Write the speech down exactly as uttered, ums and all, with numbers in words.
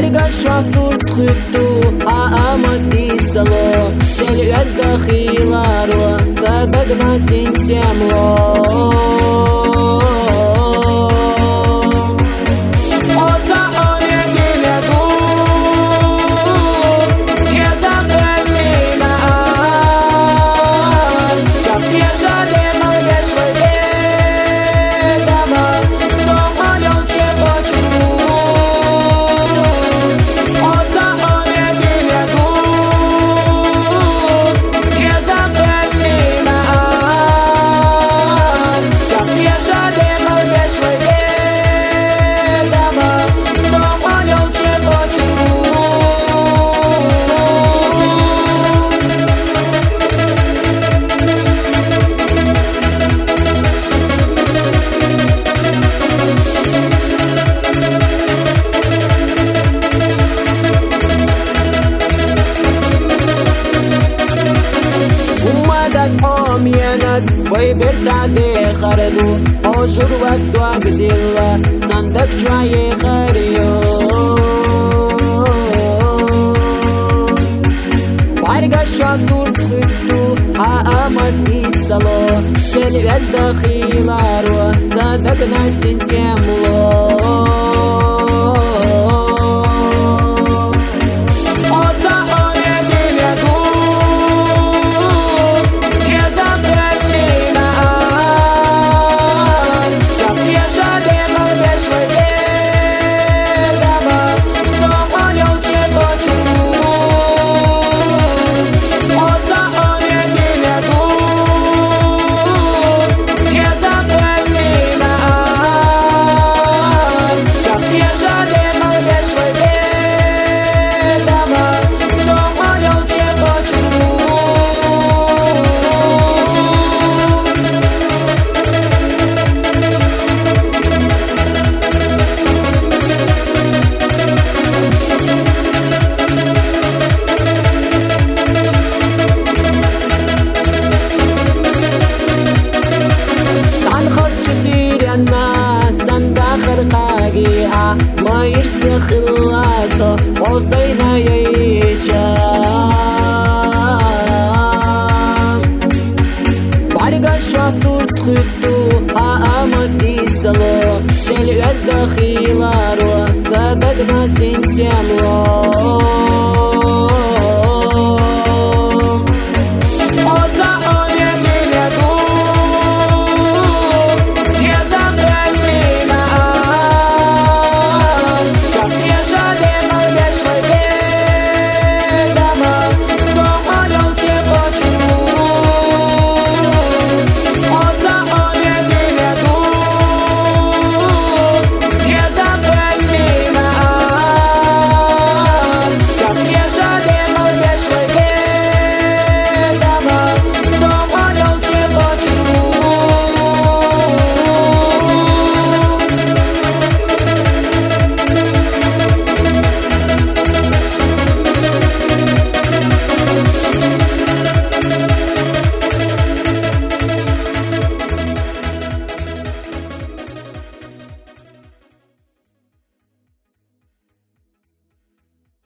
Барга шасурт хытту аамат сало Сел өз дахилару садагна синтемло Voi berta de khardu Ojur waz doag dilla Sandak chwaye khariyo Barga shasur khuddu Haamat salo Sel waz dakhilaru Sadak nasin temlo ما يرسخ الغاسة قصينا ييجا بارقا شاسور تخدو هامدي سلو سل عز دخيلارو صدقنا سنتياملو